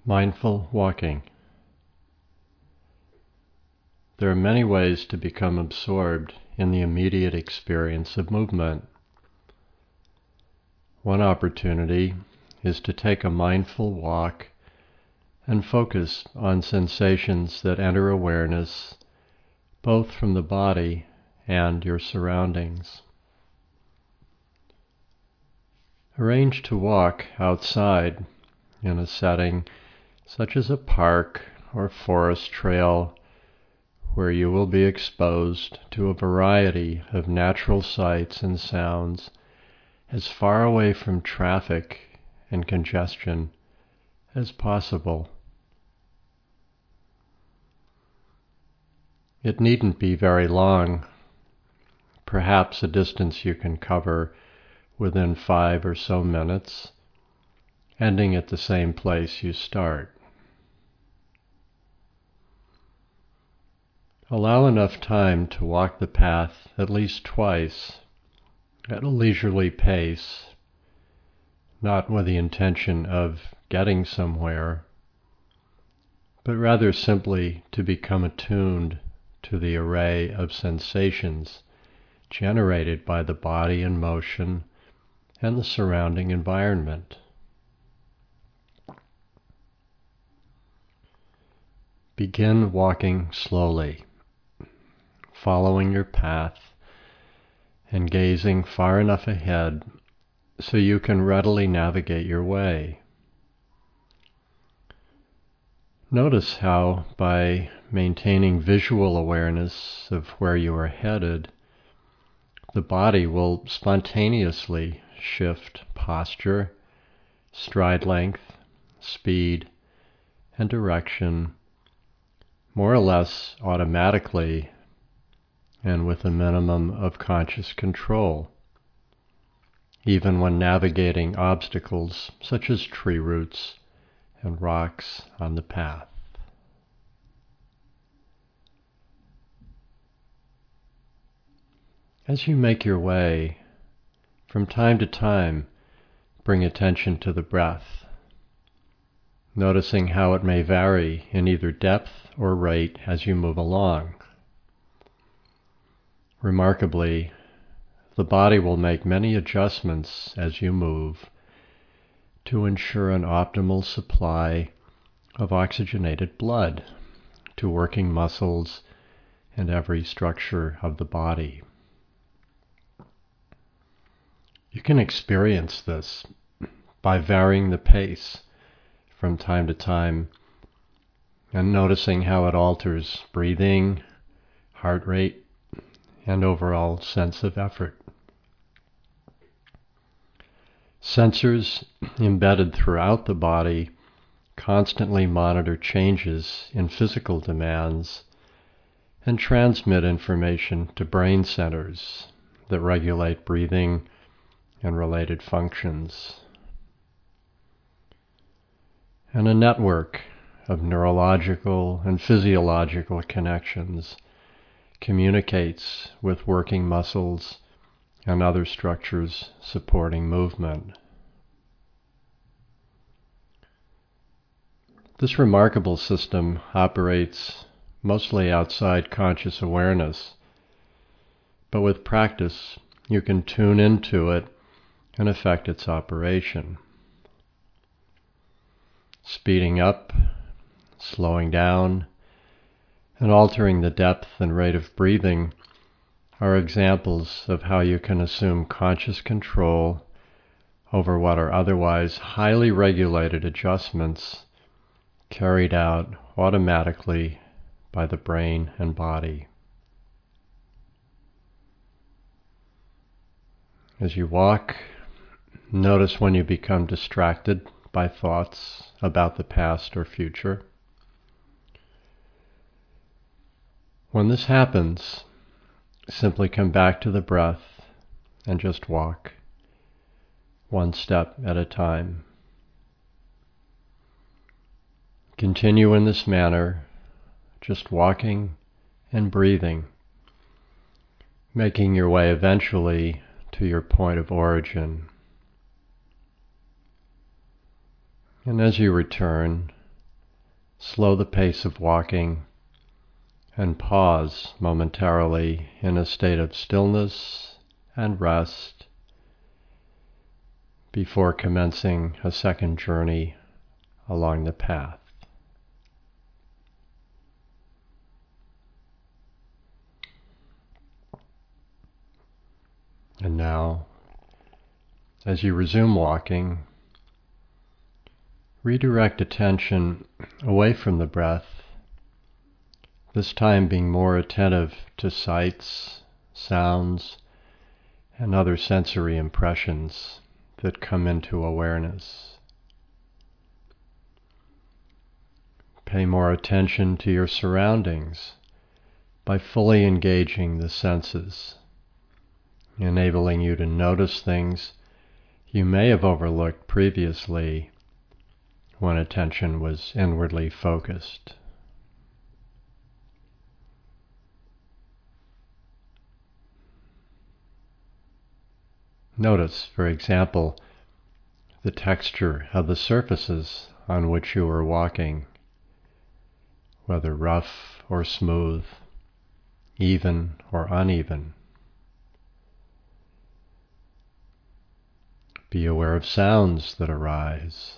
Mindful walking. There are many ways to become absorbed in the immediate experience of movement. One opportunity is to take a mindful walk and focus on sensations that enter awareness, both from the body and your surroundings. Arrange to walk outside in a setting such as a park or forest trail, where you will be exposed to a variety of natural sights and sounds as far away from traffic and congestion as possible. It needn't be very long, perhaps a distance you can cover within 5 or so minutes, ending at the same place you start. Allow enough time to walk the path at least twice at a leisurely pace, not with the intention of getting somewhere, but rather simply to become attuned to the array of sensations generated by the body in motion and the surrounding environment. Begin walking slowly, following your path and gazing far enough ahead so you can readily navigate your way. Notice how, by maintaining visual awareness of where you are headed, the body will spontaneously shift posture, stride length, speed, and direction more or less automatically and with a minimum of conscious control, even when navigating obstacles such as tree roots and rocks on the path. As you make your way, from time to time, bring attention to the breath, noticing how it may vary in either depth or rate as you move along. Remarkably, the body will make many adjustments as you move to ensure an optimal supply of oxygenated blood to working muscles and every structure of the body. You can experience this by varying the pace from time to time and noticing how it alters breathing, heart rate, and overall sense of effort. Sensors embedded throughout the body constantly monitor changes in physical demands and transmit information to brain centers that regulate breathing and related functions. And a network of neurological and physiological connections communicates with working muscles and other structures supporting movement. This remarkable system operates mostly outside conscious awareness, but with practice you can tune into it and affect its operation. Speeding up, slowing down, and altering the depth and rate of breathing are examples of how you can assume conscious control over what are otherwise highly regulated adjustments carried out automatically by the brain and body. As you walk, notice when you become distracted by thoughts about the past or future. When this happens, simply come back to the breath and just walk, one step at a time. Continue in this manner, just walking and breathing, making your way eventually to your point of origin. And as you return, slow the pace of walking and pause momentarily in a state of stillness and rest before commencing a second journey along the path. And now, as you resume walking, redirect attention away from the breath, this time being more attentive to sights, sounds, and other sensory impressions that come into awareness. Pay more attention to your surroundings by fully engaging the senses, enabling you to notice things you may have overlooked previously when attention was inwardly focused. Notice, for example, the texture of the surfaces on which you are walking, whether rough or smooth, even or uneven. Be aware of sounds that arise,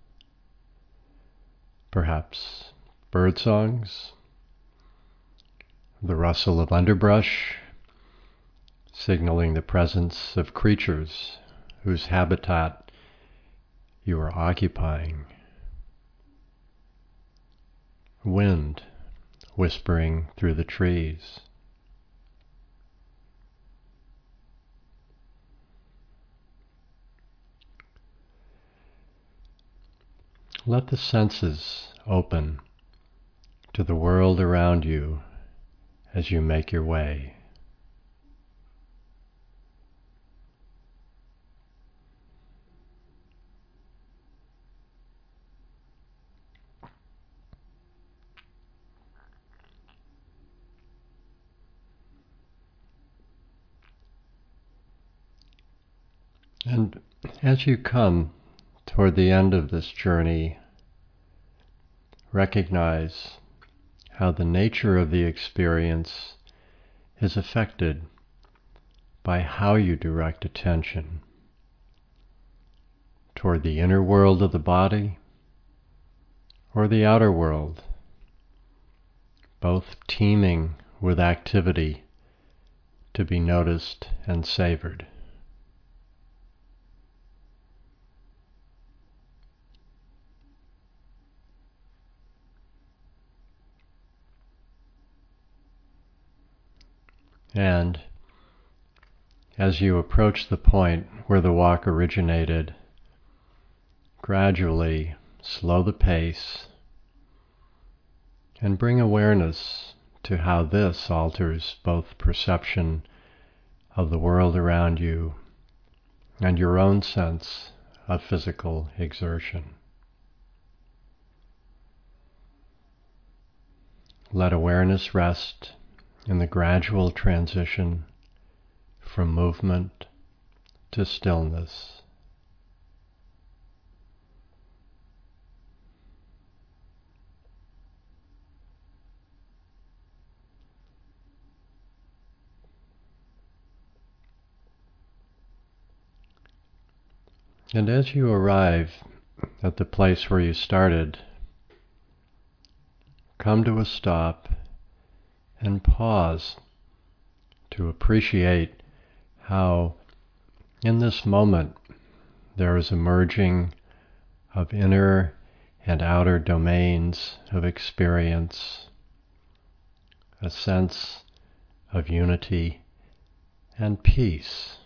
perhaps bird songs, the rustle of underbrush, signaling the presence of creatures whose habitat you are occupying. Wind whispering through the trees. Let the senses open to the world around you as you make your way. And as you come toward the end of this journey, recognize how the nature of the experience is affected by how you direct attention toward the inner world of the body or the outer world, both teeming with activity to be noticed and savored. And as you approach the point where the walk originated, gradually slow the pace and bring awareness to how this alters both perception of the world around you and your own sense of physical exertion. Let awareness rest in the gradual transition from movement to stillness. And as you arrive at the place where you started, come to a stop and pause to appreciate how in this moment there is a merging of inner and outer domains of experience, a sense of unity and peace.